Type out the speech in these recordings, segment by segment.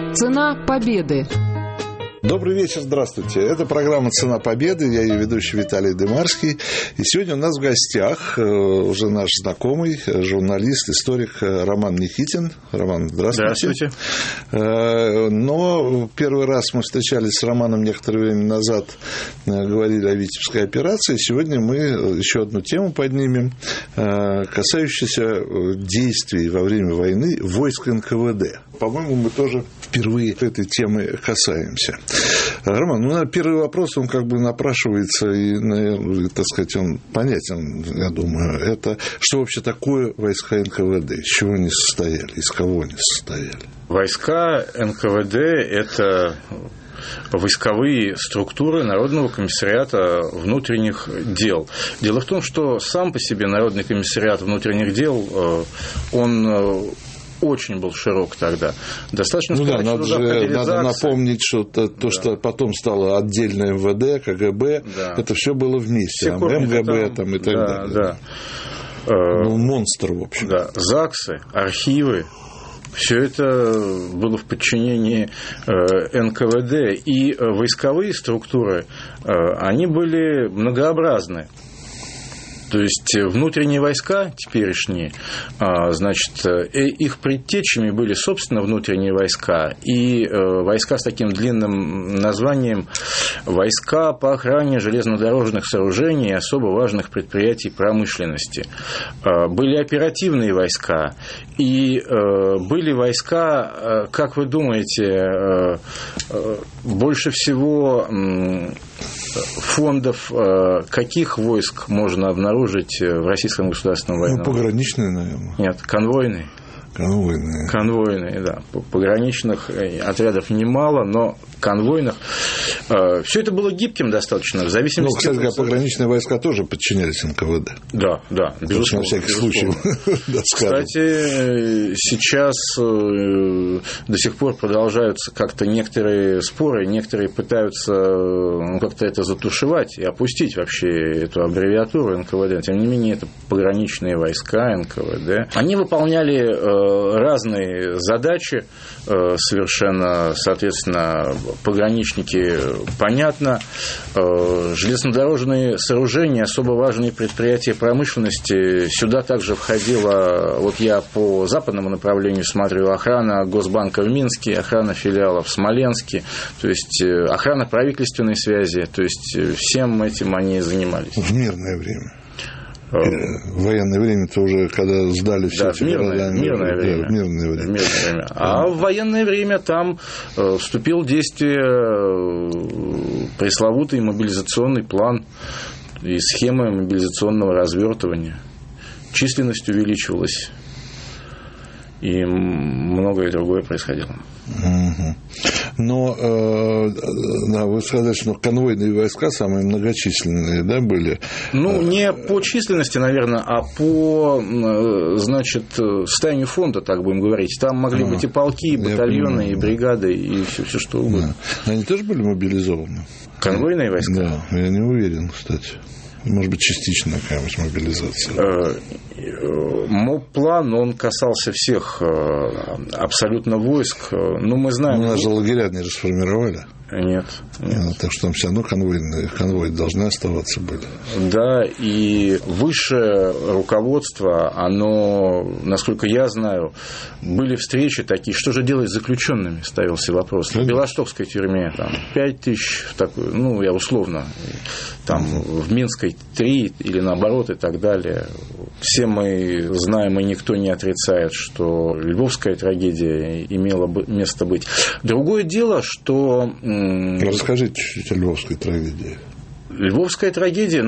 Цена победы. Добрый вечер, здравствуйте. Это программа «Цена победы». Я ее ведущий Виталий Дымарский. И сегодня у нас в гостях уже наш знакомый, журналист, историк Роман Никитин. Роман, здравствуйте. Здравствуйте. Но первый раз мы встречались с Романом некоторое время назад, говорили о Витебской операции. Сегодня мы еще одну тему поднимем, касающуюся действий во время войны войск НКВД. По-моему, мы тоже впервые этой темы касаемся. Роман, первый вопрос, он как бы напрашивается, и, наверное, так сказать, он понятен, я думаю. Это что вообще такое войска НКВД? Из чего они состояли? Из кого они состояли? Войска НКВД – это войсковые структуры Народного комиссариата внутренних дел. Дело в том, что сам по себе Народный комиссариат внутренних дел, он очень был широк тогда. Достаточно сказать, надо напомнить, что что потом стало отдельное МВД, КГБ, это все было вместе, МГБ там, и так далее. Монстр, в общем. ЗАГСы, архивы. Все это было в подчинении НКВД, и войсковые структуры, они были многообразны. То есть внутренние войска теперешние, значит, их предтечами были, собственно, внутренние войска и войска с таким длинным названием «Войска по охране железнодорожных сооружений и особо важных предприятий промышленности». Были оперативные войска и были войска, как вы думаете, больше всего фондов каких войск можно обнаружить в Российском государственном военном? Пограничные, наверное. Нет, конвойные. Конвойные, да. Пограничных отрядов немало, но конвойных. Все это было гибким достаточно, в зависимости... кстати говоря, пограничные войска тоже подчинялись НКВД. Да, безусловно. На всякий случай. Кстати, сейчас до сих пор продолжаются как-то некоторые споры, некоторые пытаются как-то это затушевать и опустить вообще эту аббревиатуру НКВД. Тем не менее, это пограничные войска НКВД. Они выполняли разные задачи совершенно, соответственно, пограничники, понятно, железнодорожные сооружения, особо важные предприятия промышленности, сюда также входила, вот я по западному направлению смотрю, охрана Госбанка в Минске, охрана филиалов в Смоленске, то есть охрана правительственной связи, то есть всем этим они занимались. В мирное время. В военное время-то уже, когда сдали все мирное время. А в военное время там вступил в действие пресловутый мобилизационный план и схема мобилизационного развертывания. Численность увеличивалась, и многое другое происходило. Но вы сказали, что конвойные войска самые многочисленные, да, были? Не по численности, наверное, а по, значит, состоянию фонда, так будем говорить. Там могли быть и полки, и батальоны, и бригады, и все что угодно. Они тоже были мобилизованы? Конвойные войска? Да, я не уверен, кстати. Может быть, частичная какая-нибудь мобилизация. МОП-план, он касался всех абсолютно войск. Мы знаем... Нас же лагеря не расформировали. Нет. Так что там все равно конвои должны оставаться были. Да, и высшее руководство, оно, насколько я знаю, были встречи такие, что же делать с заключенными, ставился вопрос. В Белостокской тюрьме там 5 тысяч, я условно, там в Минской 3 или наоборот и так далее. Все мы знаем, и никто не отрицает, что львовская трагедия имела место быть. Другое дело, что... Расскажите чуть-чуть о львовской трагедии. Львовская трагедия,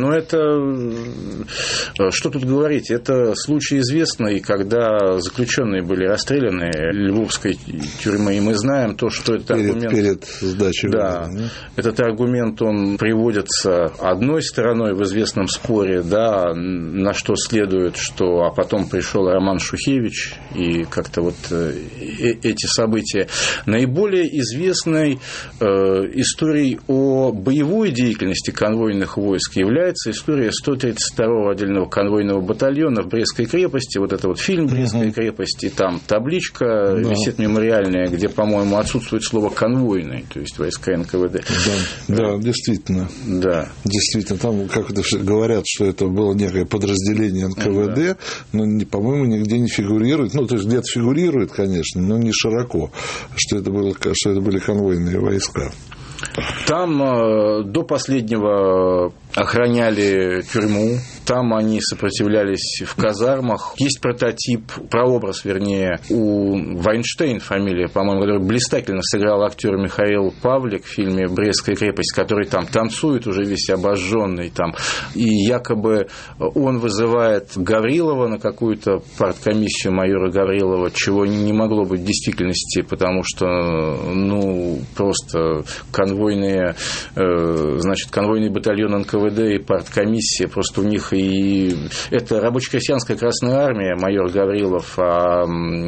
это, что тут говорить, это случай известный, когда заключенные были расстреляны Львовской тюрьмы, и мы знаем то, что этот аргумент... Перед сдачей. Да, этот аргумент, он приводится одной стороной в известном споре, да, на что следует, что... А потом пришел Роман Шухевич, и как-то вот эти события. Наиболее известной историей о боевой деятельности конвойных конвойных войск является история 132-го отдельного конвойного батальона в Брестской крепости. Вот это вот фильм «Брестская крепость», и там табличка висит мемориальная, где, по-моему, отсутствует слово «конвойный», то есть войска НКВД. Да, действительно. Да. Действительно, там как-то говорят, что это было некое подразделение НКВД, но, по-моему, нигде не фигурирует. Ну, то есть где-то фигурирует, конечно, но не широко, что это были конвойные войска. Там до последнего охраняли тюрьму, там они сопротивлялись в казармах. Есть прототип, прообраз, вернее, у Вайнштейн, фамилия, по-моему, который блистательно сыграл актер Михаил Павлик в фильме «Брестская крепость», который там танцует уже весь обожженный там, и якобы он вызывает Гаврилова на какую-то парткомиссию майора Гаврилова, чего не могло быть в действительности, потому что, просто конвойный батальон НКВД и парткомиссия, просто у них и это рабоче-крестьянская Красная Армия, майор Гаврилов, а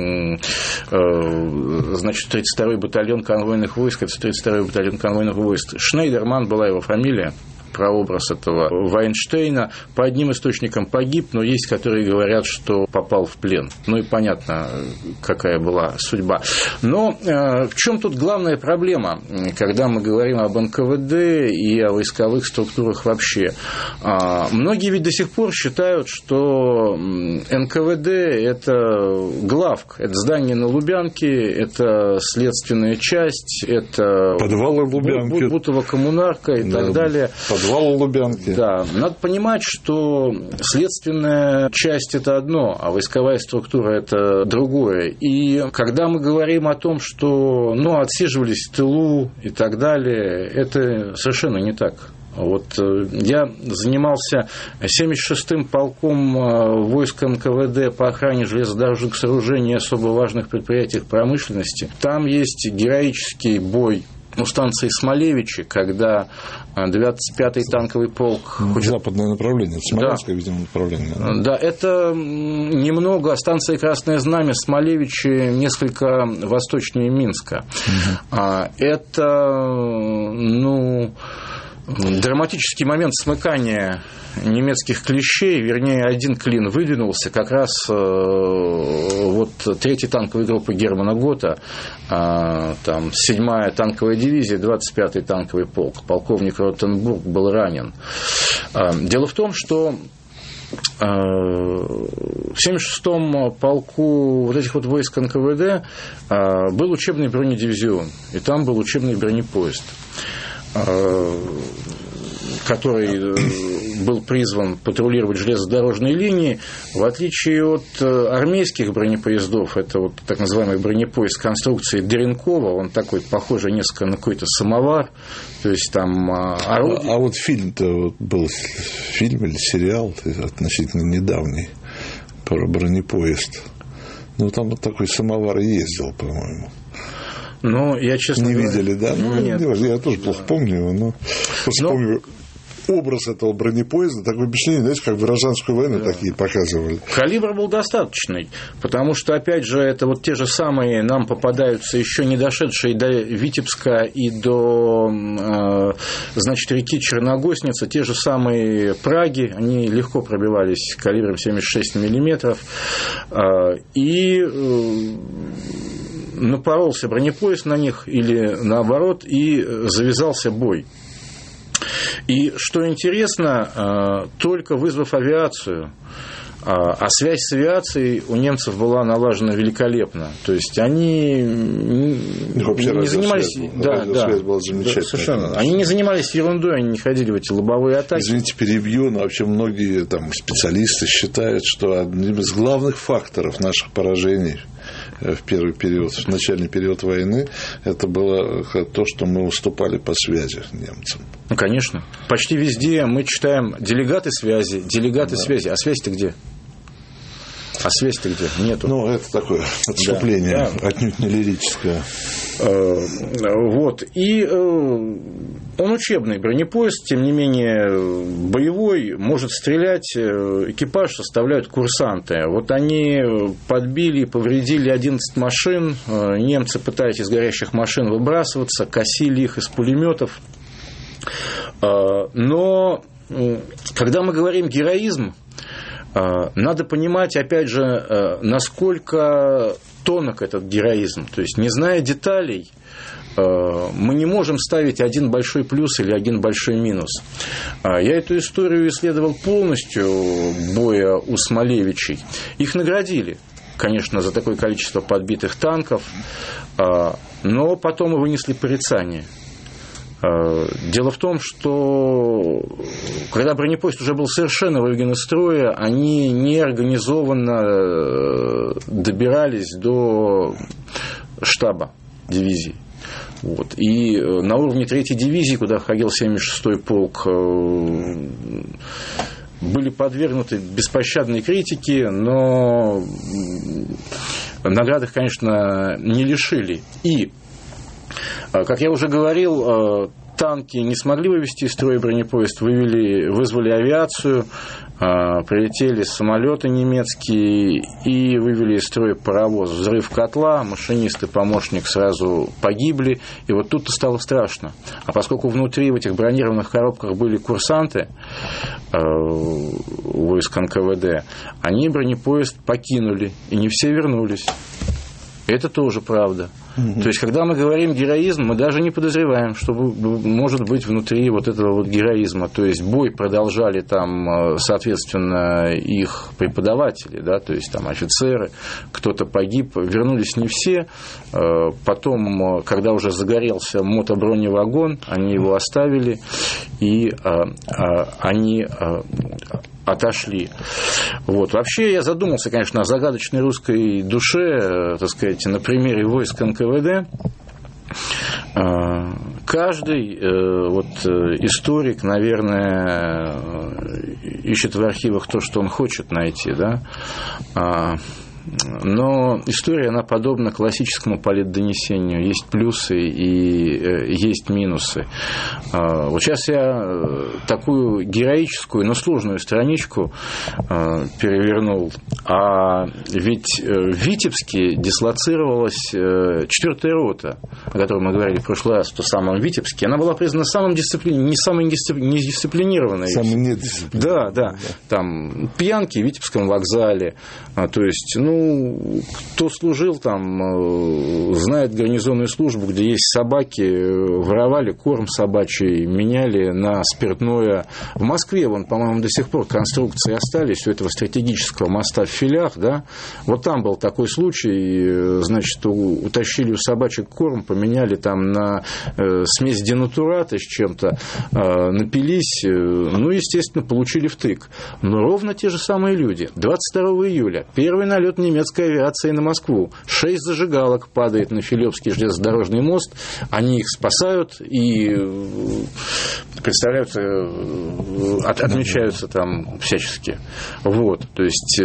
32-й батальон конвойных войск, это 32-й батальон конвойных войск. Шнейдерман была его фамилия, прообраз этого Вайнштейна. По одним источникам погиб, но есть, которые говорят, что попал в плен. Ну и понятно, какая была судьба. Но в чем тут главная проблема, когда мы говорим об НКВД и о войсковых структурах вообще? Многие ведь до сих пор считают, что НКВД – это главк, это здание на Лубянке, это следственная часть, это подвалы Лубянки, Бутово коммунарка и так далее. Подвал Лубянки. Да, надо понимать, что следственная часть – это одно, а войсковая структура – это другое. И когда мы говорим о том, что отсиживались в тылу и так далее, это совершенно не так. Вот я занимался 76-м полком войск НКВД по охране железнодорожных сооружений и особо важных предприятиях промышленности. Там есть героический бой у станции Смолевичи, когда 25-й танковый полк... Западное направление, Смоленское, видимо, направление. Да, это немного станция Красное Знамя, Смолевичи несколько восточнее Минска. Это, драматический момент смыкания немецких клещей, вернее, один клин выдвинулся, как раз вот 3-я танковая группа Германа Гота, там 7-я танковая дивизия, 25-й танковый полк, полковник Ротенбург был ранен. Дело в том, что в 76-м полку вот этих вот войск НКВД был учебный бронедивизион, и там был учебный бронепоезд, который был призван патрулировать железнодорожные линии. В отличие от армейских бронепоездов, это вот так называемый бронепоезд конструкции Деренкова, он такой, похожий несколько на какой-то самовар, то есть там орудие. А вот фильм-то был, фильм или сериал относительно недавний про бронепоезд. Там вот такой самовар и ездил, по-моему. Я, честно говоря... Не видели, да? Нет. Я тоже плохо помню его, но помню образ этого бронепоезда, такое впечатление, знаете, как в гражданскую войну такие показывали. Калибр был достаточный, потому что, опять же, это вот те же самые нам попадаются еще не дошедшие до Витебска и до, реки Черногосница, те же самые Праги, они легко пробивались калибром 76 миллиметров, и напоролся бронепоезд на них или наоборот, и завязался бой. И что интересно, только вызвав авиацию, а связь с авиацией у немцев была налажена великолепно. То есть они не занимались... Связь была замечательная. Совершенно. Они не занимались ерундой, они не ходили в эти лобовые атаки. Извините, перебью, но вообще многие специалисты считают, что одним из главных факторов наших поражений в первый период, в начальный период войны, это было то, что мы уступали по связи немцам. Конечно. Почти везде мы читаем делегаты связи. А связь-то где? Нету. Это такое отступление, отнюдь не лирическое. Вот. И он учебный бронепоезд, тем не менее боевой, может стрелять, экипаж составляют курсанты. Вот они подбили и повредили 11 машин, немцы пытались из горящих машин выбрасываться, косили их из пулеметов. Но когда мы говорим героизм, надо понимать, опять же, насколько тонок этот героизм. То есть, не зная деталей, мы не можем ставить один большой плюс или один большой минус. Я эту историю исследовал полностью, боя у Смолевичей. Их наградили, конечно, за такое количество подбитых танков, но потом и вынесли порицание. Дело в том, что когда бронепоезд уже был совершенно выведен из строя, они неорганизованно добирались до штаба дивизии. Вот. И на уровне 3-й дивизии, куда входил 76-й полк, были подвергнуты беспощадной критике, но наград их, конечно, не лишили. И, как я уже говорил, танки не смогли вывести из строя бронепоезд, вызвали авиацию, прилетели самолеты немецкие и вывели из строя паровоз. Взрыв котла, машинист и помощник сразу погибли, и вот тут-то стало страшно. А поскольку внутри в этих бронированных коробках были курсанты войск НКВД, они бронепоезд покинули, и не все вернулись. Это тоже правда. То есть, когда мы говорим героизм, мы даже не подозреваем, что может быть внутри вот этого вот героизма. То есть, бой продолжали там, соответственно, их преподаватели, да, то есть, там офицеры, кто-то погиб, вернулись не все. Потом, когда уже загорелся мотоброневагон, они его оставили, и они отошли. Вот. Вообще, я задумался, конечно, о загадочной русской душе, так сказать, на примере войск НКВД. Каждый вот, историк, наверное, ищет в архивах то, что он хочет найти, да? Но история, она подобна классическому политдонесению. Есть плюсы и есть минусы. Вот сейчас я такую героическую, но сложную страничку перевернул. А ведь в Витебске дислоцировалась 4-я рота, о которой мы говорили в прошлый раз, в том самом Витебске. Она была признана самой недисциплинированной. Самой недисциплинированной. Да. Там пьянки в Витебском вокзале. То есть, кто служил там, знает гарнизонную службу, где есть собаки, воровали корм собачий, меняли на спиртное. В Москве, по-моему, до сих пор конструкции остались у этого стратегического моста в Филях, да, вот там был такой случай, значит, утащили у собачек корм, поменяли там на смесь денатурата с чем-то, напились, естественно, получили втык. Но ровно те же самые люди. 22 июля первый налет немецкой авиации на Москву. 6 зажигалок падает на Филевский железнодорожный мост. Они их спасают и представляются, отмечаются там всячески. Вот. То есть,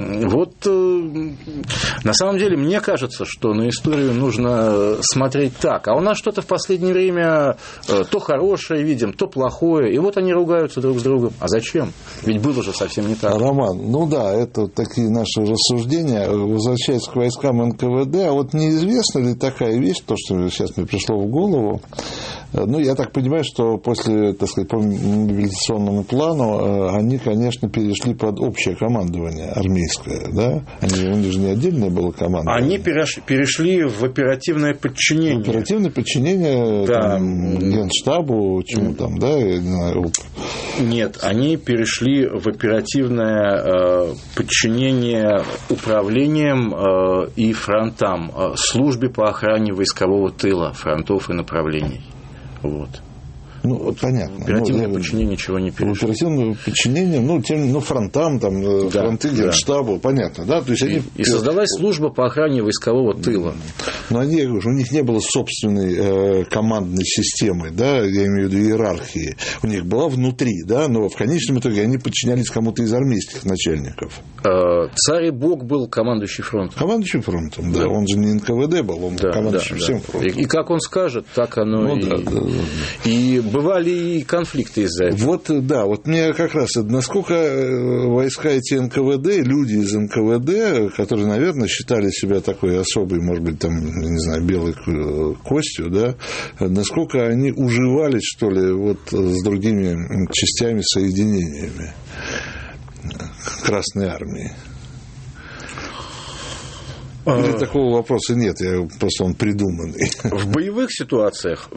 на самом деле, мне кажется, что на историю нужно смотреть так. А у нас что-то в последнее время то хорошее видим, то плохое. И вот они ругаются друг с другом. А зачем? Ведь было же совсем не так. Роман, это такие наши рассуждения. Возвращаясь к войскам НКВД, а вот неизвестна ли такая вещь, то, что сейчас мне пришло в голову, я так понимаю, что после, так сказать, по мобилизационному плану они, конечно, перешли под общее командование армейское, да? У них же не отдельное было командование. Они перешли в оперативное подчинение. В оперативное подчинение Генштабу, чему там, да? Нет, они перешли в оперативное подчинение управлением и фронтам, службе по охране войскового тыла, фронтов и направлений. Вот. Понятно. Оперативное подчинение ничего не перешло. Оперативное подчинение, фронтам, фронты Генштабу, понятно, да? То есть и создалась служба по охране войскового тыла. Но у них не было собственной командной системы, да, я имею в виду иерархии. У них была внутри, да, но в конечном итоге они подчинялись кому-то из армейских начальников. Царь и Бог был командующий фронтом. Командующий фронтом, да. Он же не НКВД был, он был командующий всем фронтом. И как он скажет, так оно и бывали и конфликты из-за этого. Вот, да, вот мне как раз, насколько войска эти НКВД, люди из НКВД, которые, наверное, считали себя такой особой, может быть, там, не знаю, белой костью, да, насколько они уживались, что ли, вот с другими частями, соединениями Красной Армии? Или такого вопроса нет, просто он придуманный. В боевых ситуациях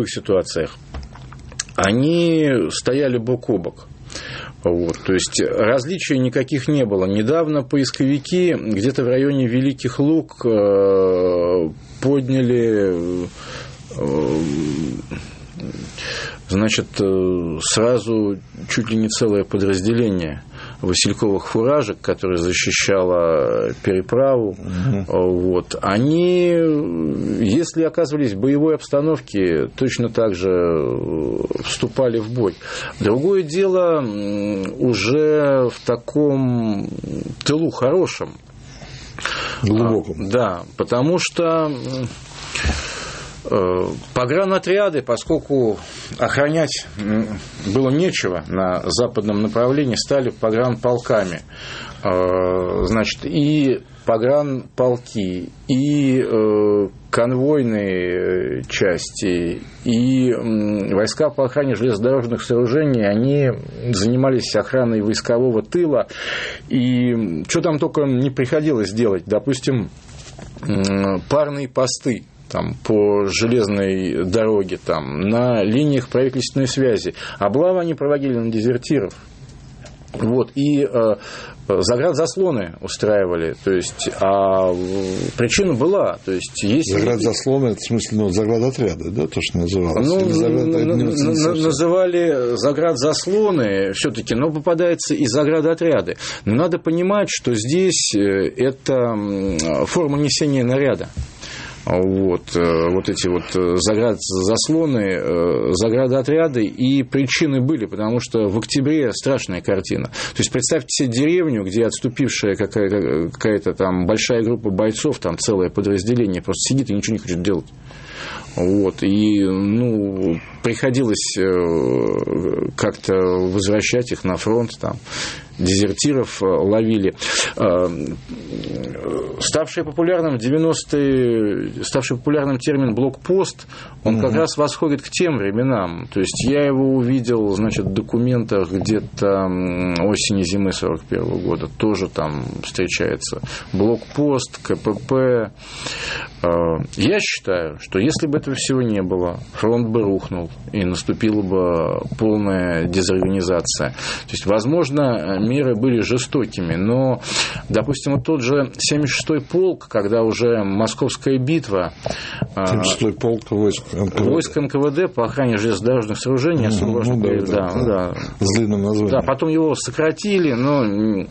они стояли бок о бок. Вот, то есть различий никаких не было. Недавно поисковики где-то в районе Великих Луг подняли, значит, сразу чуть ли не целое подразделение васильковых фуражек, которое защищало переправу. Вот. Они, если оказывались в боевой обстановке, точно так же вступали в бой. Другое дело уже в таком тылу хорошем. Глубоком. Да, потому что погранотряды, поскольку охранять было нечего на западном направлении, стали погранполками. Значит, и погранполки, и конвойные части, и войска по охране железнодорожных сооружений, они занимались охраной войскового тыла, и что там только не приходилось делать. Допустим, парные посты там, по железной дороге, там, на линиях правительственной связи. Облавы они проводили на дезертиров. Вот, и заградзаслоны устраивали, то есть, а причина была, то есть, если... Заградзаслоны, это в смысле, заградотряды, да, то, что называлось? Называли заградзаслоны все-таки, но попадается и заградотряды. Но надо понимать, что здесь это форма несения наряда. Вот эти вот заслоны, заградотряды, и причины были, потому что в октябре страшная картина. То есть представьте себе деревню, где отступившая какая-то там большая группа бойцов, там целое подразделение просто сидит и ничего не хочет делать. Вот, и, приходилось как-то возвращать их на фронт, там, дезертиров ловили. Ставший популярным термин «блокпост», он как раз восходит к тем временам. То есть я его увидел, значит, в документах где-то осени-зимы 1941 года. Тоже там встречается блокпост, КПП. Я считаю, что если бы этого всего не было, фронт бы рухнул, и наступила бы полная дезорганизация. То есть, возможно, меры были жестокими, но, допустим, вот тот же 76-й полк, когда уже Московская битва... 76-й полк войск НКВД по охране железнодорожных сооружений, особо важно говорить, да. С длинным названием. Да, потом его сократили, но...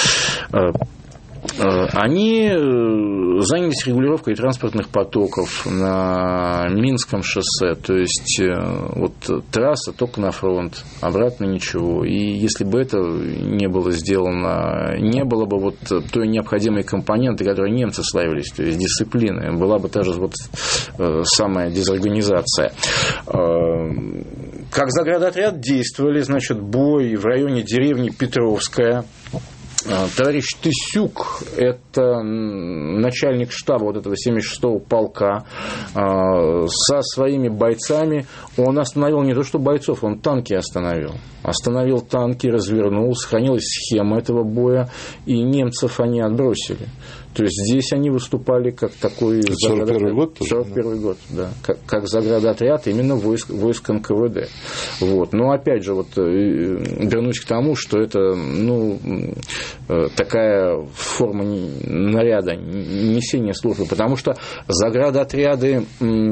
Они занялись регулировкой транспортных потоков на Минском шоссе, то есть вот трасса только на фронт, обратно ничего. И если бы это не было сделано, не было бы вот той необходимой компоненты, которой немцы славились, то есть дисциплины, была бы та же вот самая дезорганизация. Как заградотряд действовали, значит, бой в районе деревни Петровская. Товарищ Тысюк, это начальник штаба вот этого 76-го полка, со своими бойцами, он остановил не то что бойцов, он танки остановил. Остановил танки, развернул, сохранилась схема этого боя, и немцев они отбросили. То есть здесь они выступали как такой... 41 год? 41 год, да. Как заградотряд именно войск НКВД. Вот. Но опять же, вот, вернусь к тому, что это такая форма наряда, несения службы. Потому что заградотряды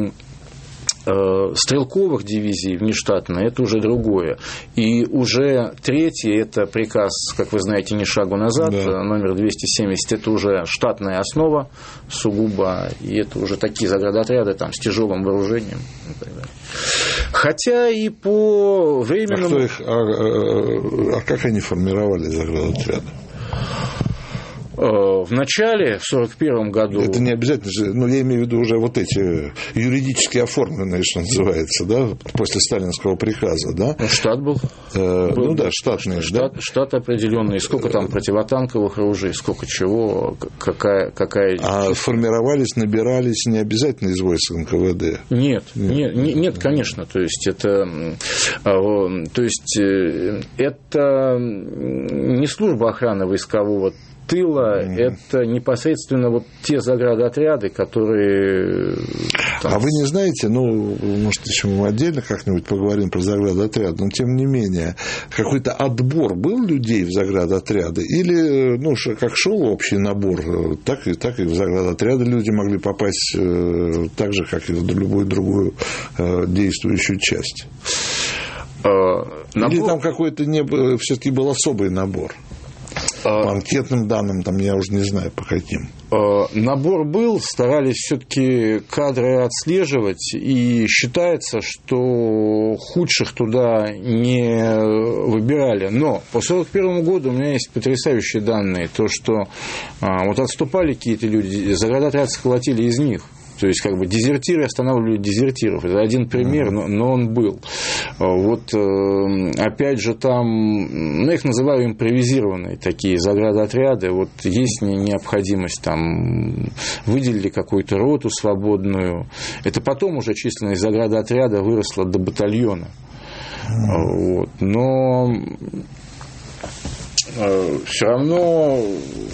стрелковых дивизий внештатные, это уже другое. И уже третье, это приказ, как вы знаете, «Ни шагу назад», да. Номер 270, это уже штатная основа сугубо, и это уже такие заградотряды там, с тяжелым вооружением и так далее. Хотя и по временному... А как они формировали заградотряды? В начале, в 1941 году... Это не обязательно же, я имею в виду уже вот эти юридически оформленные, что называется, да, после сталинского приказа, да? Штат был. Штатный. Штат определенный. Сколько там противотанковых оружий, сколько чего, какая... А формировались, набирались не обязательно из войск НКВД? Нет, конечно. То есть это не служба охраны войскового тыла, это непосредственно вот те заградотряды, которые... А вы не знаете, может, еще мы отдельно как-нибудь поговорим про заградотряд, но тем не менее, какой-то отбор был людей в заградотряды? Или, как шел общий набор, так и в заградотряды люди могли попасть так же, как и в любую другую действующую часть? Или там какой-то все-таки был особый набор? По анкетным данным, я уже не знаю, по каким. Набор был, старались все-таки кадры отслеживать, и считается, что худших туда не выбирали. Но по 1941 году у меня есть потрясающие данные, то, что вот отступали какие-то люди, заградотряд сколотили из них. То есть, дезертиры останавливали дезертиров. Это один пример, но он был. Вот, опять же, там, их называю импровизированные такие заградотряды. Вот есть необходимость, там, выделили какую-то роту свободную. Это потом уже численность заградотряда выросла до батальона. Вот. Но все равно...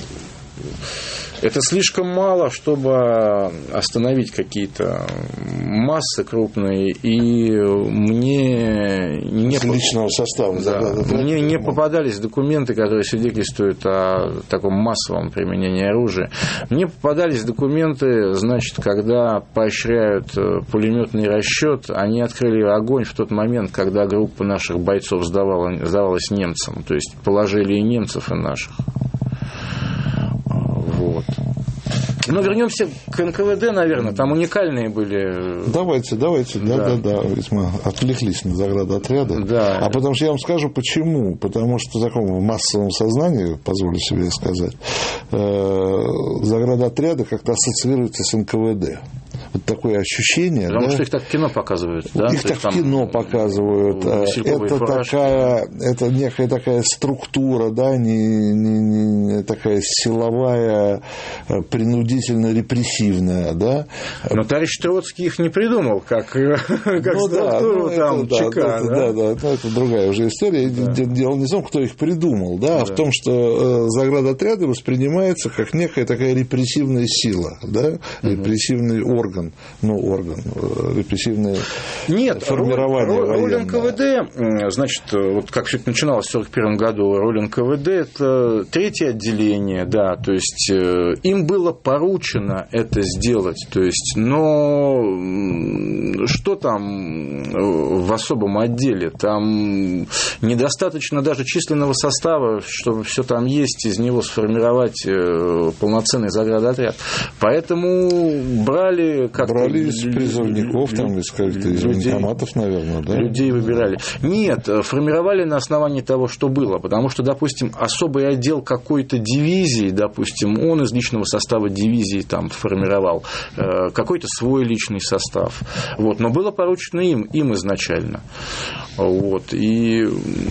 Это слишком мало, чтобы остановить какие-то массы крупные, и мне личного состава. Мне не попадались документы, которые свидетельствуют о таком массовом применении оружия. Мне попадались документы, когда поощряют пулеметный расчет, они открыли огонь в тот момент, когда группа наших бойцов сдавалась немцам, то есть положили и немцев, и наших. Вот. Но вернемся к НКВД, наверное, там уникальные были. Давайте, да. Ведь мы отвлеклись на заградотряды. Да. А потому что я вам скажу, почему. Потому что в таком массовом сознании, позволю себе сказать, заградотряды как-то ассоциируются с НКВД. Вот такое ощущение. Потому что их так в кино показывают. Да? Их так в кино показывают. Это некая такая структура, да, не такая силовая, принудительно-репрессивная. Да? Но товарищ Троцкий их не придумал, как структуру ЧК. Да, это другая уже история. Дело не в том, кто их придумал, а в том, что заградотряды воспринимаются как некая такая репрессивная сила, да? Репрессивный орган, репрессивное формирование роль НКВД, значит, вот как все это начиналось в 1941 году, роль НКВД – это третье отделение, да, то есть им было поручено это сделать, то есть, но что там в особом отделе, там недостаточно даже численного состава, чтобы все там есть, из него сформировать полноценный заградотряд, поэтому брали из призывников, из военкоматов, наверное, да? Людей выбирали. Нет, формировали на основании того, что было. Потому что, допустим, особый отдел какой-то дивизии, допустим, он из личного состава дивизии там формировал какой-то свой личный состав. Вот. Но было поручено им изначально. Вот. И,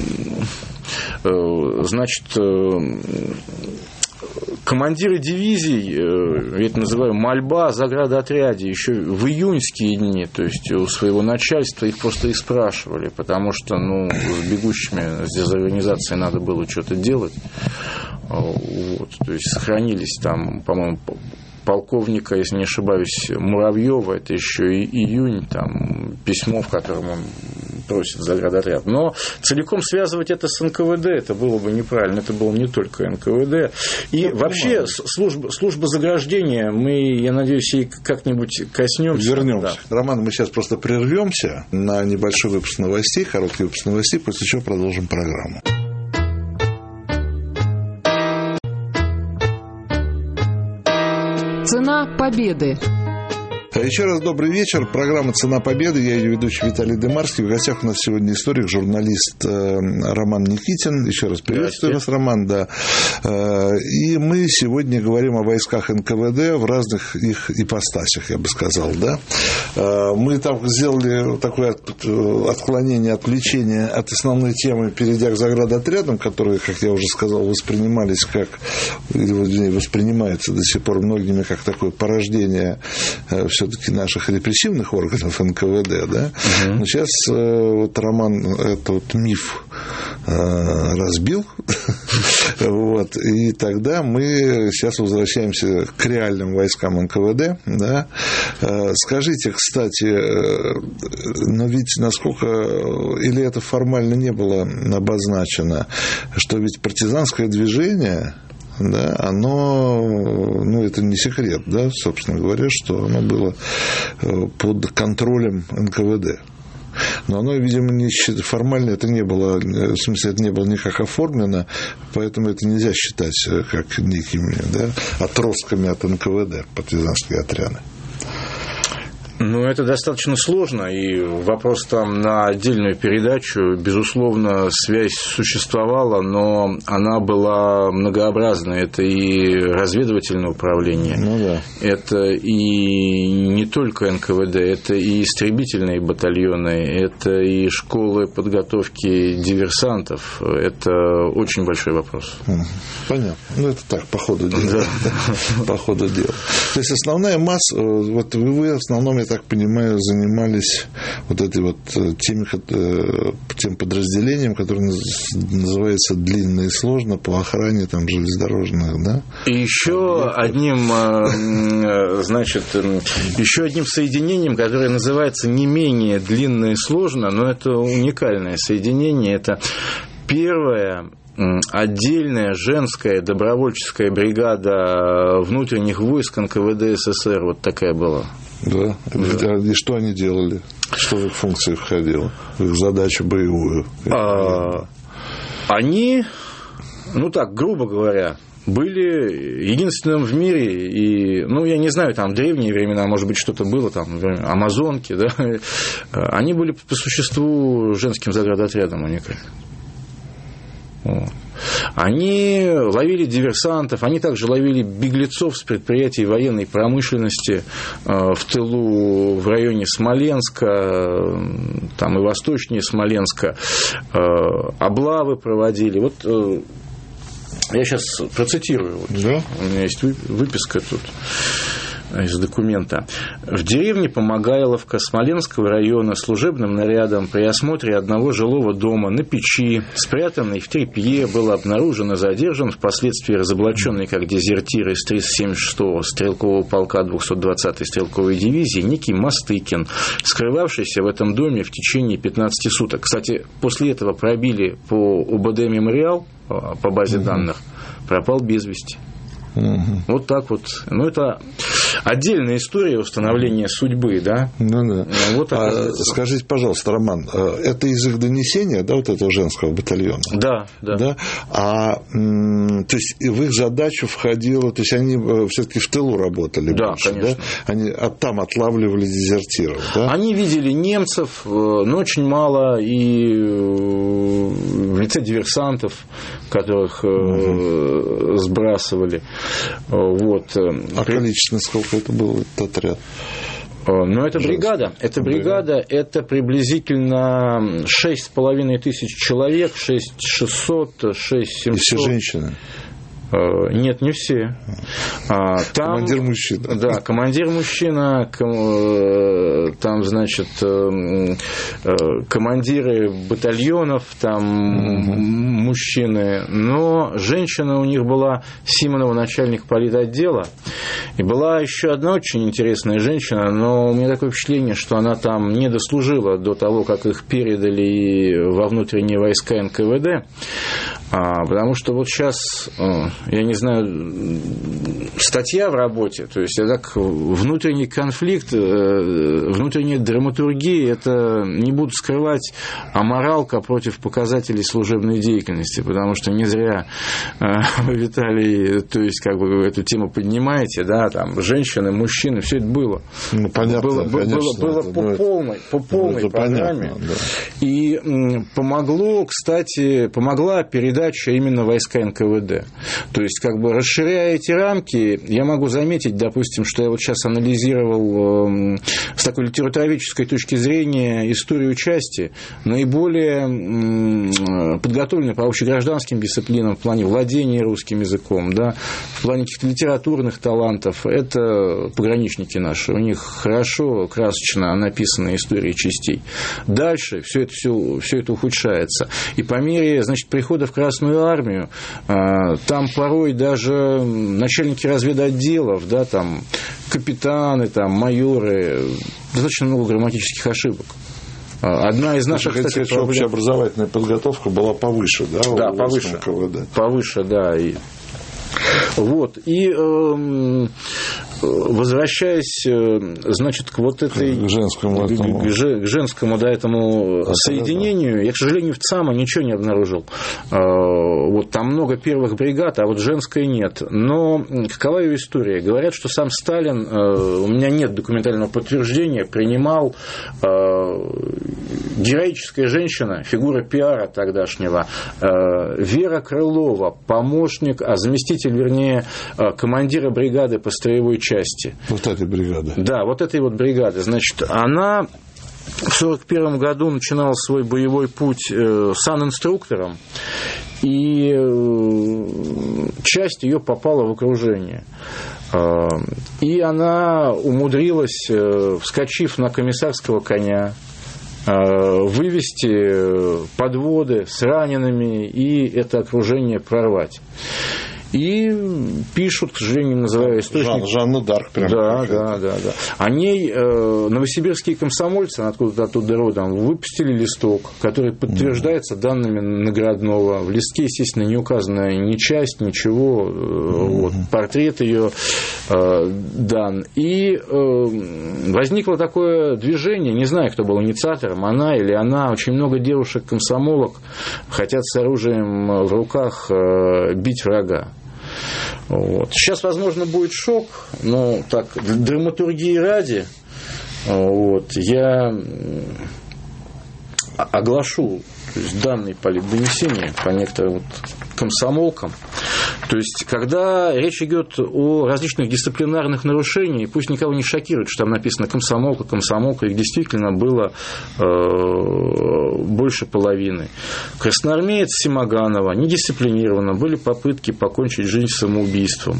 значит, командиры дивизий, я это называю мольба о заградотряде, еще в июньские дни, то есть у своего начальства их просто и спрашивали, потому что с бегущими с дезорганизацией надо было что-то делать. Вот, то есть сохранились там, по-моему, полковника, если не ошибаюсь, Муравьева, это еще и июнь, там письмо, в котором он просит заградотряд. Но целиком связывать это с НКВД, это было бы неправильно, это было не только НКВД. И вообще служба заграждения, мы, я надеюсь, и как-нибудь коснемся. Вернемся. Да. Роман, мы сейчас просто прервемся на небольшой выпуск новостей, короткий выпуск новостей, после чего продолжим программу. Цена победы. Еще раз добрый вечер. Программа «Цена победы». Я ее ведущий Виталий Демарский. В гостях у нас сегодня историк, журналист Роман Никитин. Еще раз приветствую вас, Роман. Да. И мы сегодня говорим о войсках НКВД в разных их ипостасях, я бы сказал. Да? Мы там сделали такое отклонение, отвлечение от основной темы, перейдя к заградотрядам, которые, как я уже сказал, воспринимались как, или воспринимаются до сих пор многими как такое порождение все-таки наших репрессивных органов НКВД, да? Но сейчас вот Роман этот миф разбил, вот, и тогда мы сейчас возвращаемся к реальным войскам НКВД, да? Скажите, кстати, но ведь насколько, или это формально не было обозначено, что ведь партизанское движение, да, оно, ну, это не секрет, да, собственно говоря, что оно было под контролем НКВД. Но оно, видимо, формально это не было, в смысле, это не было никак оформлено, поэтому это нельзя считать как некими, да, отростками от НКВД, партизанские отряды. Ну, это достаточно сложно, и вопрос там на отдельную передачу. Безусловно, связь существовала, но она была многообразной. Это и разведывательное управление, ну, да. Это и не только НКВД, это и истребительные батальоны, это и школы подготовки диверсантов. Это очень большой вопрос. Понятно. Ну, это так, по ходу дела. По ходу дела. То есть, основная масса, вот вы в основном, я так понимаю, занимались вот этой вот тем подразделением, которое называется длинно и сложно по охране там железнодорожных, да? И еще одним соединением, которое называется не менее длинно и сложно, но это уникальное соединение, это первое отдельная женская добровольческая бригада внутренних войск НКВД СССР, вот такая была. Да. И что они делали? Что в их функции входило? В их задачу боевую? Они, ну так, грубо говоря, были единственным в мире, и, ну, я не знаю, там, в древние времена, может быть, что-то было, там, амазонки, да, они были по существу женским заградотрядом уникальным. Они ловили диверсантов, они также ловили беглецов с предприятий военной промышленности в тылу, в районе Смоленска, там и восточнее Смоленска, облавы проводили. Вот я сейчас процитирую, вот, да? У меня есть выписка тут из документа. В деревне Помогайловка Смоленского района служебным нарядом при осмотре одного жилого дома на печи, спрятанный в тряпье, был обнаружен и задержан, впоследствии разоблаченный как дезертир из 376-го стрелкового полка 220-й стрелковой дивизии некий Мастыкин, скрывавшийся в этом доме в течение 15 суток. Кстати, после этого пробили по УБД «Мемориал», по базе данных, пропал без вести. Вот так вот. Ну, это отдельная история установления судьбы, да? Ну, да. Вот скажите, пожалуйста, Роман, это из их донесения, да, вот этого женского батальона? Да. То есть в их задачу входило, то есть они все-таки в тылу работали, да, больше, конечно. Да? Они там отлавливали дезертиров, да? Они видели немцев, но очень мало, и в лице диверсантов, которых сбрасывали. Вот. А количественно сколько это было, этот отряд? Ну, это бригада. Это бригада, это приблизительно 6,5 тысяч человек, 6,600, 6,700. И все женщины? Нет, не все. Там, командир мужчина. Да, командир мужчина, там, значит, командиры батальонов, там мужчины, но женщина у них была Симонова, начальник политотдела, и была еще одна очень интересная женщина, но у меня такое впечатление, что она там не дослужила до того, как их передали во внутренние войска НКВД. Потому что вот сейчас, я не знаю, статья в работе, то есть это так, внутренний конфликт, внутренняя драматургия, это, не буду скрывать, аморалка против показателей служебной деятельности, потому что не зря вы, Виталий, то есть как бы эту тему поднимаете, да, там женщины, мужчины, все это было. Ну, понятно, было по полной программе. Понятно, да. И помогла передача именно войска НКВД. То есть, как бы расширяя эти рамки, я могу заметить, допустим, что я вот сейчас анализировал с такой литературоведческой точки зрения историю части, наиболее подготовленной по общегражданским дисциплинам в плане владения русским языком, да, в плане каких-то литературных талантов, это пограничники наши. У них хорошо, красочно написаны истории частей. Дальше все это ухудшается. И по мере, значит, прихода в Красную армию, там порой даже начальники разведотделов, да, там, капитаны, там, майоры, достаточно много грамматических ошибок. Одна из наших, кстати, общеобразовательная подготовка была повыше, да? Да, повыше. Повыше, да. Вот. И возвращаясь, значит, к вот этой к женскому да, этому соединению, я, к сожалению, в ЦАМа ничего не обнаружил. Вот там много первых бригад, а вот женской нет. Но какова ее история? Говорят, что сам Сталин, у меня нет документального подтверждения, принимал героическая женщина, фигура пиара тогдашнего, Вера Крылова, помощник, заместитель, вернее, командира бригады по строевой части. Вот этой бригады. Да, вот этой вот бригады. Значит, она в 1941 году начинала свой боевой путь санинструктором, и часть ее попала в окружение. И она умудрилась, вскочив на комиссарского коня, вывести подводы с ранеными и это окружение прорвать. И пишут, к сожалению, называя источник. Жанна Дарк. Да. О ней новосибирские комсомольцы, откуда-то оттуда родом, выпустили листок, который подтверждается данными наградного. В листке, естественно, не указана ни часть, ничего. Вот, портрет ее дан. И возникло такое движение, не знаю, кто был инициатором, она или она. Очень много девушек-комсомолок хотят с оружием в руках бить врага. Вот. Сейчас, возможно, будет шок, но так, драматургии ради, вот, я оглашу, то есть, данные политдонесения по некоторым вот комсомолкам. То есть, когда речь идет о различных дисциплинарных нарушениях, пусть никого не шокирует, что там написано комсомолка, их действительно было больше половины. Красноармеец Симаганова недисциплинированно, были попытки покончить жизнь самоубийством.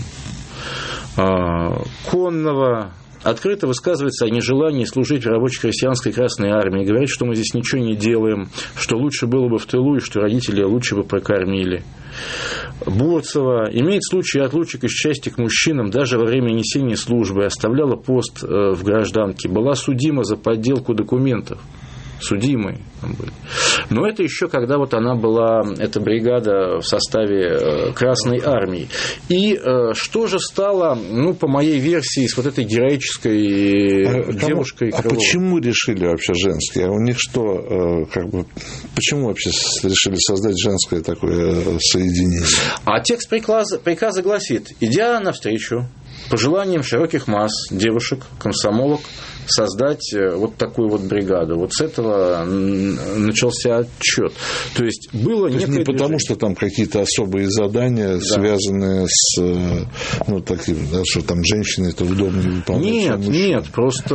Конного открыто высказывается о нежелании служить в рабоче-крестьянской Красной армии, говорит, что мы здесь ничего не делаем, что лучше было бы в тылу и что родители лучше бы прокормили. Бурцева имеет случай отлучек из части к мужчинам даже во время несения службы, оставляла пост в гражданке, была судима за подделку документов. Судимые там были. Но это еще когда вот она была, эта бригада в составе Красной армии. И что же стало, ну, по моей версии, с вот этой героической девушкой Крыловой? А почему решили вообще женские? А у них что, как бы, почему вообще решили создать женское такое соединение? А текст приказа гласит: идя навстречу пожеланиям широких масс девушек, комсомолок, создать вот такую вот бригаду. Вот с этого начался отчет. То есть было некое не потому, что там какие-то особые задания, да, связанные с, ну, таким, да, что там женщины это удобнее выполнять. Нет, просто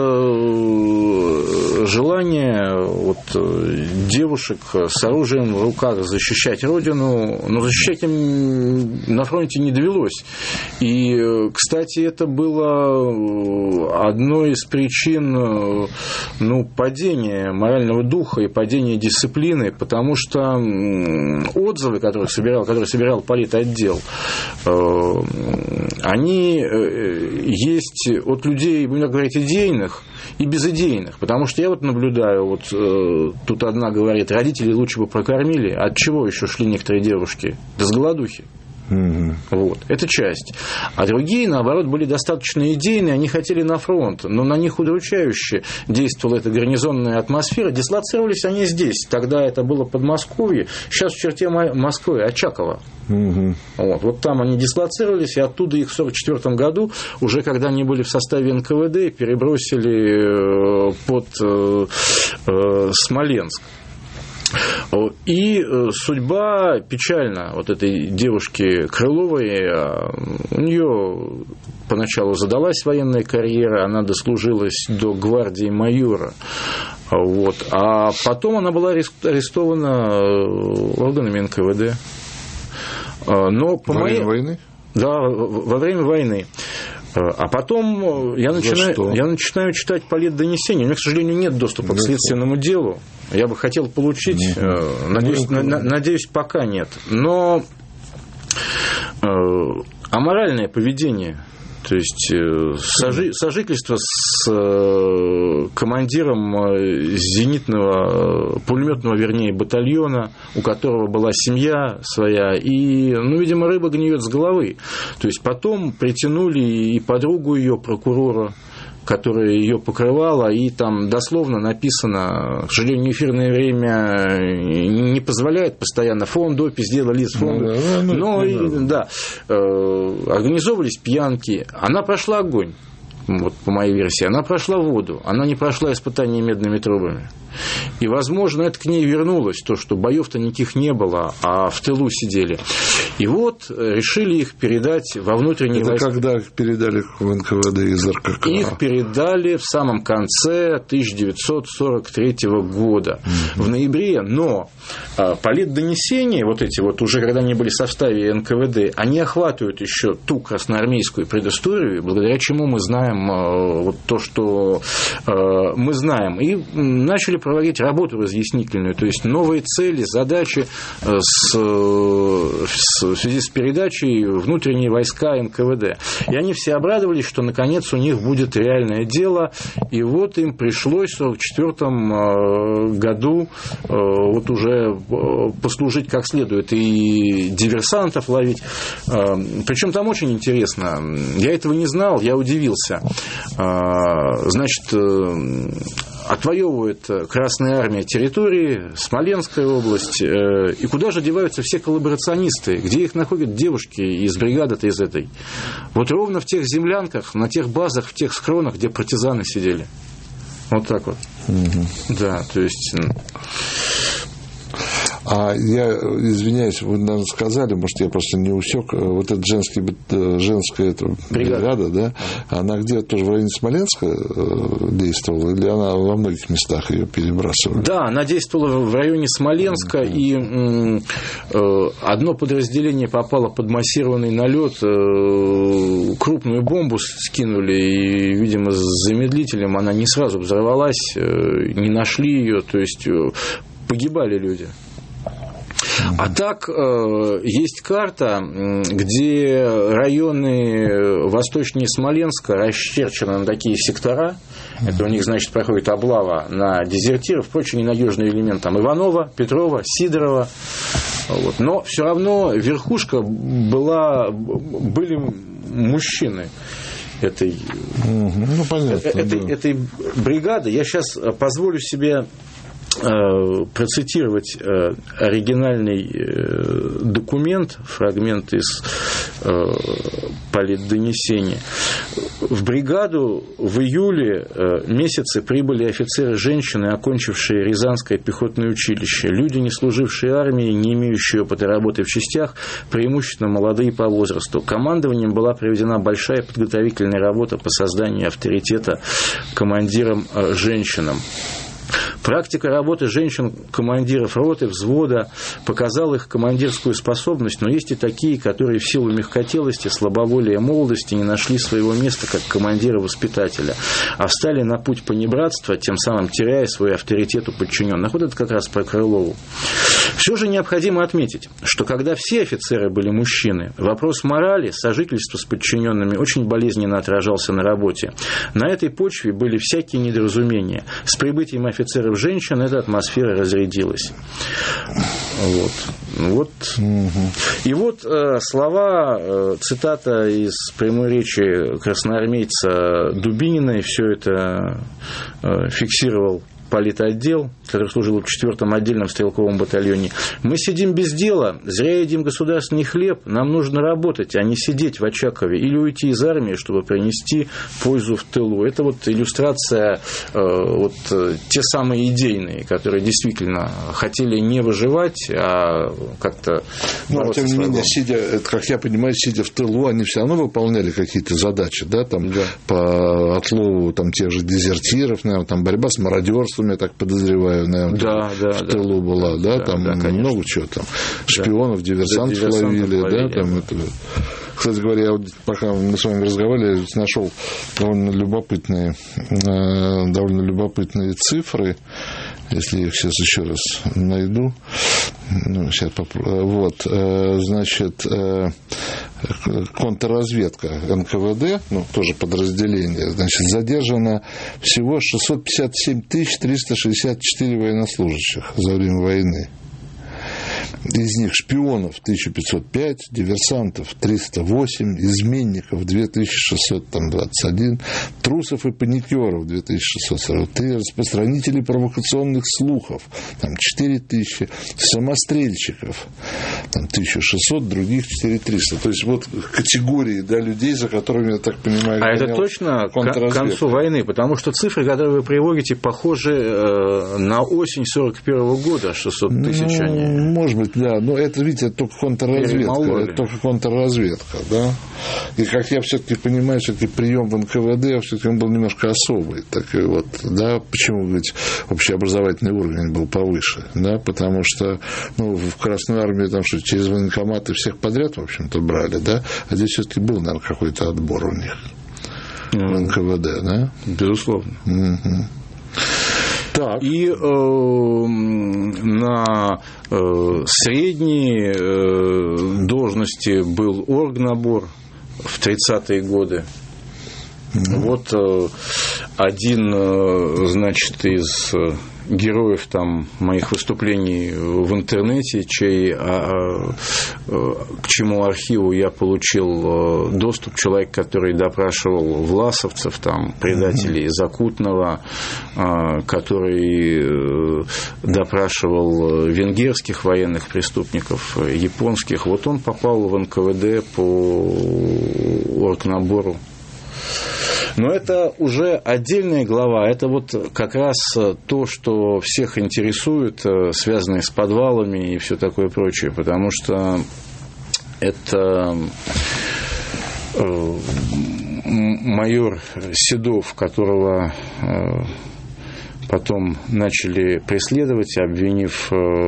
желание вот девушек с оружием в руках защищать родину, но защищать им на фронте не довелось. И, кстати, это было одной из причин, ну, падения морального духа и падения дисциплины, потому что отзывы, которые собирал политотдел, они есть от людей, будем говорить, идейных и безидейных, потому что я вот вот наблюдаю, вот тут одна говорит, родители лучше бы прокормили, от чего еще шли некоторые девушки? Да с голодухи. Вот, это часть. А другие, наоборот, были достаточно идейные, они хотели на фронт, но на них удручающе действовала эта гарнизонная атмосфера. Дислоцировались они здесь. Тогда это было Подмосковье, сейчас в черте Москвы, Очаково. Вот там они дислоцировались, и оттуда их в 1944 году, уже когда они были в составе НКВД, перебросили под Смоленск. И судьба печальна вот этой девушки Крыловой. У нее поначалу задалась военная карьера, она дослужилась до гвардии майора. Вот. А потом она была арестована органами НКВД. Но по во время войны? Да, во время войны. А потом я начинаю читать политдонесения. У меня, к сожалению, нет доступа к следственному делу. Я бы хотел получить, надеюсь, пока нет. Но аморальное поведение, то есть сожительство с командиром зенитного, пулеметного, вернее, батальона, у которого была семья своя, и, видимо, рыба гниет с головы. То есть потом притянули и подругу ее, прокурора, которая ее покрывала, и там дословно написано, к сожалению, эфирное время не позволяет постоянно, фонд, опись, дело лиц фонда, организовывались пьянки, она прошла огонь, вот по моей версии, она прошла воду, она не прошла испытания медными трубами. И, возможно, это к ней вернулось, то, что боев-то никаких не было, а в тылу сидели. И вот решили их передать во внутренние войска. Это когда их передали в НКВД из РККА? Их передали в самом конце 1943 года, в ноябре. Но политдонесения, вот эти вот, уже когда они были в составе НКВД, они охватывают еще ту красноармейскую предысторию, благодаря чему мы знаем вот то, что мы знаем. И начали проводить работу разъяснительную, то есть новые цели, задачи в связи с передачей внутренние войска НКВД. И они все обрадовались, что наконец у них будет реальное дело, и вот им пришлось в 1944 году вот уже послужить как следует и диверсантов ловить. Причем там очень интересно, я этого не знал, я удивился. Значит, отвоевывает Красная Армия территории, Смоленская область, и куда же деваются все коллаборационисты, где их находят девушки из бригады-то из этой? Вот ровно в тех землянках, на тех базах, в тех схронах, где партизаны сидели. Вот так вот. Да, то есть... А я извиняюсь, вы, наверное, сказали, может, я просто не усек, вот эта женская бригада, да, она где тоже в районе Смоленска действовала, или она во многих местах ее перебрасывала? Да, она действовала в районе Смоленска, и одно подразделение попало под массированный налет, крупную бомбу скинули, и, видимо, с замедлителем она не сразу взорвалась, не нашли ее, то есть погибали люди. А так, есть карта, где районы восточнее Смоленска расчерчены на такие сектора. Это у них, значит, проходит облава на дезертиров, прочие ненадежные элементы. Там Иванова, Петрова, Сидорова. Вот. Но все равно верхушка были мужчины этой бригады. Я сейчас позволю себе процитировать оригинальный документ, фрагмент из политдонесения. В бригаду в июле месяце прибыли офицеры-женщины, окончившие Рязанское пехотное училище, люди, не служившие армии, не имеющие опыта работы в частях, преимущественно молодые по возрасту. Командованием была проведена большая подготовительная работа по созданию авторитета командирам-женщинам. Практика работы женщин-командиров роты, взвода показала их командирскую способность, но есть и такие, которые в силу мягкотелости, слабоволия, молодости не нашли своего места как командира-воспитателя, а встали на путь понебратства, тем самым теряя свой авторитет у подчиненных. Вот это как раз про Крылову. Все же необходимо отметить, что когда все офицеры были мужчины, вопрос морали, сожительства с подчиненными очень болезненно отражался на работе. На этой почве были всякие недоразумения. С прибытием офицеров женщин эта атмосфера разрядилась. Вот. И вот слова, цитата из прямой речи красноармейца Дубининой, все это фиксировал политотдел, который служил в 4-м отдельном стрелковом батальоне. Мы сидим без дела, зря едим государственный хлеб, нам нужно работать, а не сидеть в Очакове или уйти из армии, чтобы принести пользу в тылу. Это вот иллюстрация, вот те самые идейные, которые действительно хотели не выживать, а как-то... Ну, тем не менее, сидя, как я понимаю, сидя в тылу, они все равно выполняли какие-то задачи, да, там, да. По отлову там, тех же дезертиров, наверное, там борьба с мародерством, я так подозреваю, наверное, в тылу была, да, там много чего там, шпионов, диверсантов ловили, да, там это... Кстати говоря, я вот, пока мы с вами разговаривали, нашел довольно любопытные цифры, если я их сейчас еще раз найду. Ну, сейчас вот, значит, контрразведка НКВД, ну, тоже подразделение, значит, задержано всего 657 364 военнослужащих за время войны. Из них шпионов 1505, диверсантов 308, изменников 2621, трусов и паникеров 2643, распространителей провокационных слухов там 4000, самострельщиков там 1600, других 4300. То есть вот категории, да, людей, за которыми, я так понимаю, это точно к концу войны, потому что цифры, которые вы приводите, похожи на осень 1941 года, 600 тысяч они. Может быть, да, но это, видите, это только контрразведка, да. И как я все-таки понимаю, все-таки прием в НКВД все-таки он был немножко особый, так и вот, да, почему, говорить, общеобразовательный уровень был повыше, да, потому что, ну, в Красной армии там что, через военкоматы всех подряд, в общем-то, брали, да, а здесь все-таки был, наверное, какой-то отбор у них в НКВД, да. Безусловно. Угу. Так. И на средние должности был оргнабор в 30-е годы. Вот один, значит, из героев там моих выступлений в интернете, к чему архиву я получил доступ, человек, который допрашивал власовцев, там, предателей Закутного, который допрашивал венгерских военных преступников, японских, вот он попал в НКВД по оргнабору. Но это уже отдельная глава, это вот как раз то, что всех интересует, связанное с подвалами и все такое прочее, потому что это майор Седов, которого потом начали преследовать, обвинив,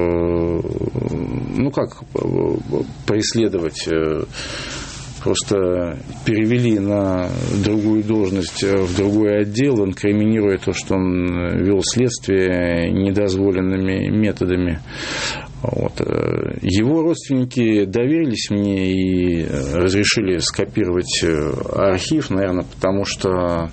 ну как преследовать, просто перевели на другую должность, в другой отдел, инкриминируя то, что он вел следствие недозволенными методами. Вот. Его родственники доверились мне и разрешили скопировать архив, наверное, потому что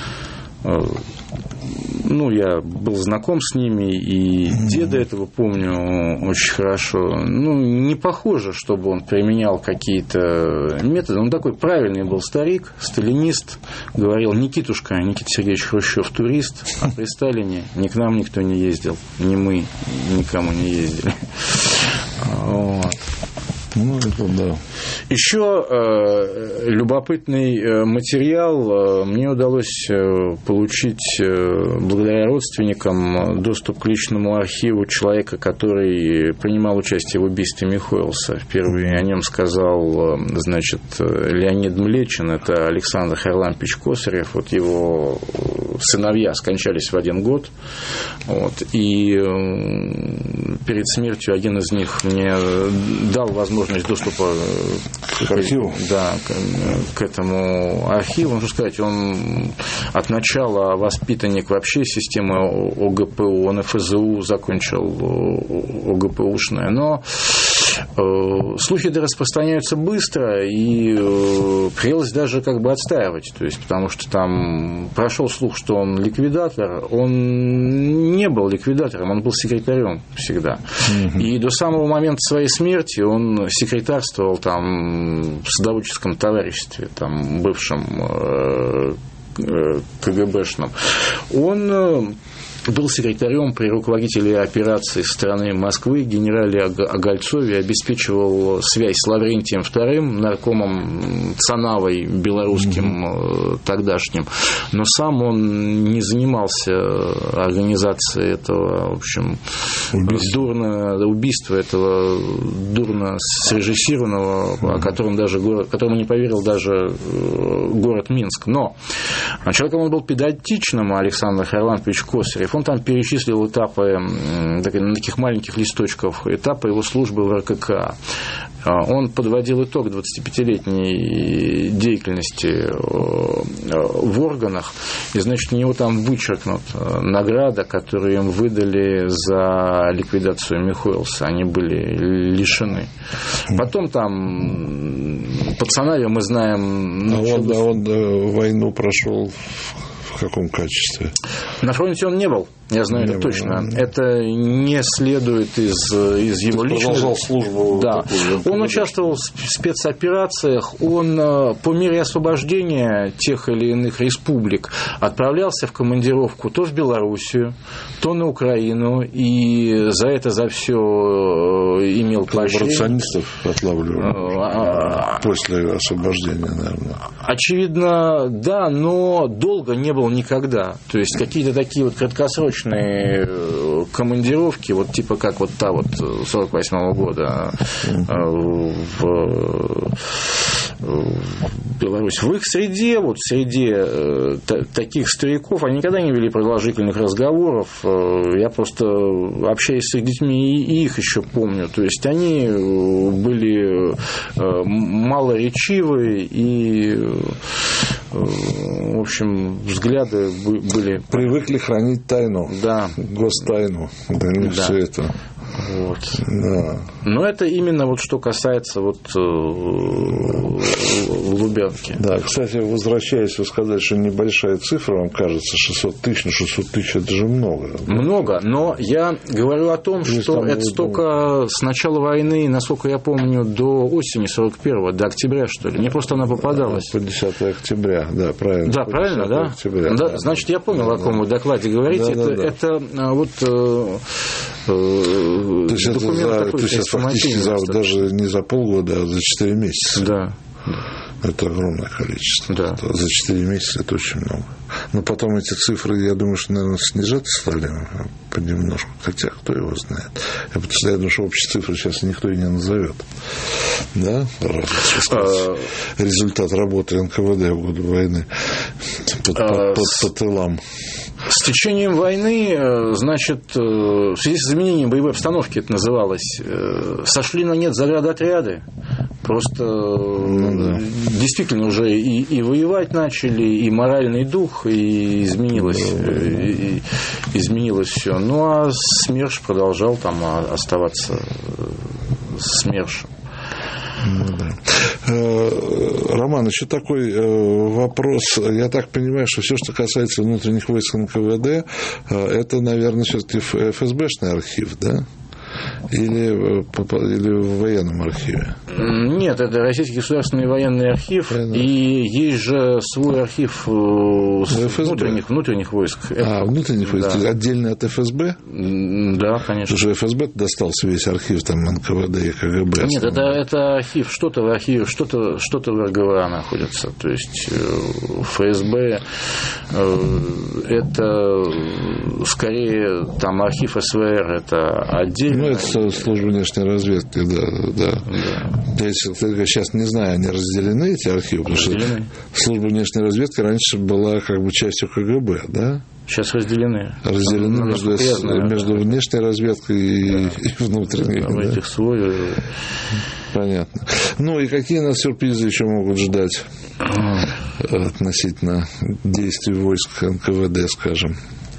ну, я был знаком с ними, и деда этого помню очень хорошо. Ну, не похоже, чтобы он применял какие-то методы. Он такой правильный был старик, сталинист. Говорил: Никита Сергеевич Хрущев турист, а при Сталине ни к нам никто не ездил, ни мы никому не ездили. Вот. Ну, это да. Еще любопытный материал мне удалось получить благодаря родственникам доступ к личному архиву человека, который принимал участие в убийстве Михоэлса. Впервые о нем сказал, значит, Леонид Млечин, это Александр Харлампич Косарев, вот его сыновья скончались в один год, вот, и перед смертью один из них мне дал возможность доступа к архиву? Да, к этому архиву. Нужно сказать, он от начала воспитанник вообще системы ОГПУ, он ФЗУ закончил ОГПУшное, но слухи распространяются быстро, и приелось даже как бы отстаивать, то есть, потому что там прошел слух, что он ликвидатор, он не был ликвидатором, он был секретарем всегда. И до самого момента своей смерти он секретарствовал там в садоводческом товариществе, там, бывшем КГБшном. Он был секретарем при руководителе операции страны Москвы генерале Огольцове, обеспечивал связь с Лаврентием II, наркомом Цанавой белорусским тогдашним, но сам он не занимался организацией этого, в общем, убийства этого дурно срежиссированного, о котором которому не поверил даже город Минск. Но человеком он был педантичным, Александр Харлампич Косарев. Он там перечислил этапы, на таких маленьких листочках, этапы его службы в РККА. Он подводил итог 25-летней деятельности в органах, и, значит, у него там вычеркнута награда, которую им выдали за ликвидацию Михоэлса. Они были лишены. Потом там по Цанаве мы знаем... Он войну прошел в каком качестве? На фронте он не был, я знаю это точно. Это не следует из его личного... Продолжал службу. Да. Он участвовал в спецоперациях, он по мере освобождения тех или иных республик отправлялся в командировку то в Белоруссию, то на Украину, и за все имел поощрение. Коллаборационистов отлавливали после освобождения, наверное. Очевидно, да, но долго не было никогда. То есть какие-то такие вот краткосрочные командировки, вот типа как вот та вот 48-го года в Беларусь. В их среде, вот в среде таких стариков, они никогда не вели продолжительных разговоров. Я просто, общаясь с их детьми, и их еще помню. То есть они были малоречивы и, в общем, взгляды были... Привыкли хранить тайну. Да. Гостайну. Да. Все это. Вот. Да. Но это именно вот что касается вот Лубянки. Да, кстати, возвращаясь, вы сказали, что небольшая цифра, вам кажется, 600 тысяч, но 600 тысяч это же много. Много, но я говорю о том, что это столько с начала войны, насколько я помню, до осени 41-го, до октября, что ли. Мне просто она попадалась. По 10 октября, да, правильно. Да, правильно, да? Октября, да? Значит, я понял, о ком вы докладе говорите. Это вот... То есть это фактически даже не за полгода, а за 4 месяца. Да. Это огромное количество. Да. За 4 месяца это очень много. Но потом эти цифры, я думаю, что, наверное, снижаться стали понемножку. Хотя, кто его знает. Потому что я думаю, что общие цифры сейчас никто и не назовет. Да? Результат работы НКВД в годы войны по тылам. С течением войны, значит, в связи с изменением боевой обстановки, это называлось, сошли на нет заградотряды. Просто действительно уже и воевать начали, и моральный дух, и изменилось все. Ну, а СМЕРШ продолжал там оставаться СМЕРШем. Роман, еще такой вопрос. Я так понимаю, что все, что касается внутренних войск НКВД, это, наверное, все-таки ФСБшный архив, да? или в военном архиве? Нет, это Российский государственный военный архив, и есть же свой архив внутренних войск. Внутренних войск, да. Отдельно от ФСБ? Да, конечно. Потому что ФСБ достался весь архив, там, НКВД и КГБ. Нет, это архив, что-то в архиве, что-то в РГВА находится. То есть ФСБ это скорее там архив СВР, это отдельно. Это служба внешней разведки, да. Я сейчас не знаю, они разделены, эти архивы, потому что служба внешней разведки раньше была как бы частью КГБ, да? Сейчас разделены. Между внешней разведкой и внутренней. Там этих свой. Понятно. Ну и какие нас сюрпризы еще могут ждать относительно действий войск НКВД, скажем?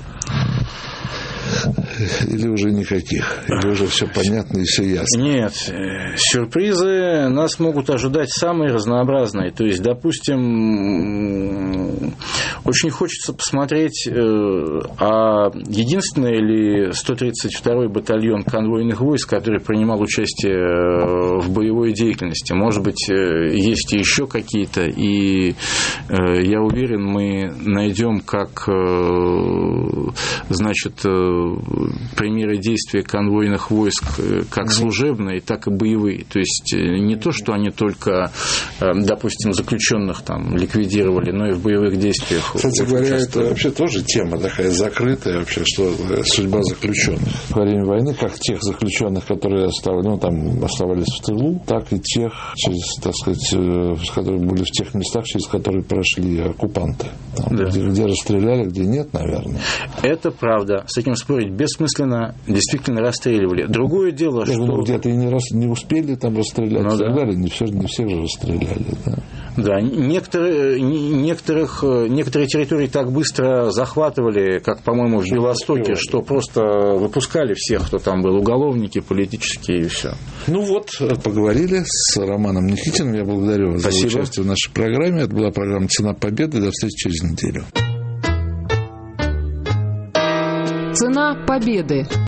Или уже никаких? Или уже все понятно и все ясно? Нет, сюрпризы нас могут ожидать самые разнообразные. То есть, допустим, очень хочется посмотреть, а единственный ли 132-й батальон конвойных войск, который принимал участие в боевой деятельности. Может быть, есть и еще какие-то, и я уверен, мы найдем как, значит, примеры действия конвойных войск как служебные, так и боевые. То есть не то, что они только, допустим, заключенных там ликвидировали, но и в боевых действиях. Кстати говоря, это вообще тоже тема такая закрытая вообще, что судьба заключенных. Во время войны, как тех заключенных, которые оставались в тылу, так и тех, которые были в тех местах, через которые прошли оккупанты. Где расстреляли, где нет, наверное. Это правда. С этим спорить бессмысленно. Действительно расстреливали. Другое дело, что... где-то и не успели там расстрелять. Расстреляли, не всех же расстреляли. Да, некоторые территории так быстро захватывали, как, по-моему, в Белостоке, что просто выпускали всех, кто там был, уголовники, политические, и все. Поговорили с Романом Никитиным. Я благодарю вас за участие в нашей программе. Это была программа «Цена победы». До встречи через неделю. Цена победы.